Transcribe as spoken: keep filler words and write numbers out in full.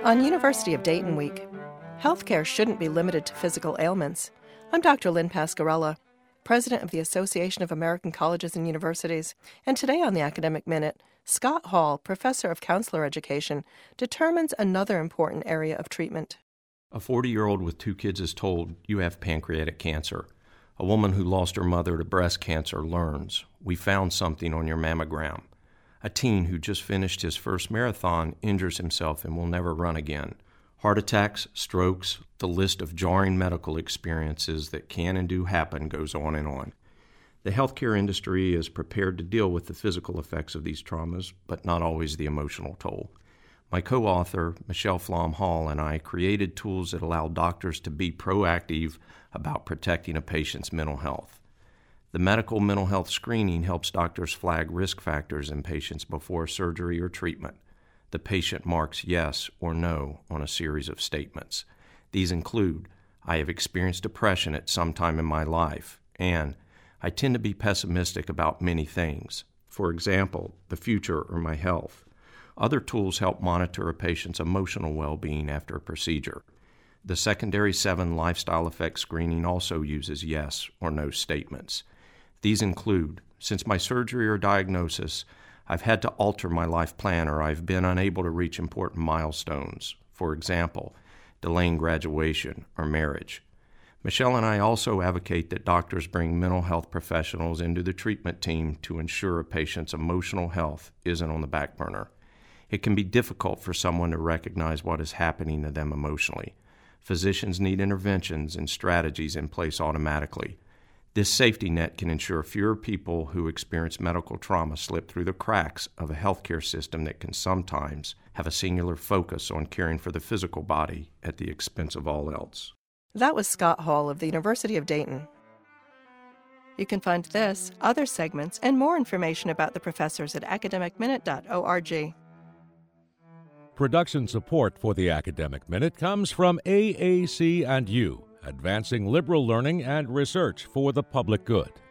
On University of Dayton Week, healthcare shouldn't be limited to physical ailments. I'm Doctor Lynn Pasquarella, President of the Association of American Colleges and Universities, and today on the Academic Minute, Scott Hall, Professor of Counselor Education, determines another important area of treatment. A forty-year-old with two kids is told, "You have pancreatic cancer." A woman who lost her mother to breast cancer learns, "We found something on your mammogram." A teen who just finished his first marathon injures himself and will never run again. Heart attacks, strokes, the list of jarring medical experiences that can and do happen goes on and on. The healthcare industry is prepared to deal with the physical effects of these traumas, but not always the emotional toll. My co-author, Michelle Flom Hall, and I created tools that allow doctors to be proactive about protecting a patient's mental health. The medical mental health screening helps doctors flag risk factors in patients before surgery or treatment. The patient marks yes or no on a series of statements. These include, "I have experienced depression at some time in my life," and "I tend to be pessimistic about many things. For example, the future or my health." Other tools help monitor a patient's emotional well-being after a procedure. The Secondary seven lifestyle effects screening also uses yes or no statements. These include, "Since my surgery or diagnosis, I've had to alter my life plan or I've been unable to reach important milestones, for example, delaying graduation or marriage." Michelle and I also advocate that doctors bring mental health professionals into the treatment team to ensure a patient's emotional health isn't on the back burner. It can be difficult for someone to recognize what is happening to them emotionally. Physicians need interventions and strategies in place automatically. This safety net can ensure fewer people who experience medical trauma slip through the cracks of a healthcare system that can sometimes have a singular focus on caring for the physical body at the expense of all else. That was Scott Hall of the University of Dayton. You can find this, other segments, and more information about the professors at academic minute dot org. Production support for the Academic Minute comes from A A C and U, advancing liberal learning and research for the public good.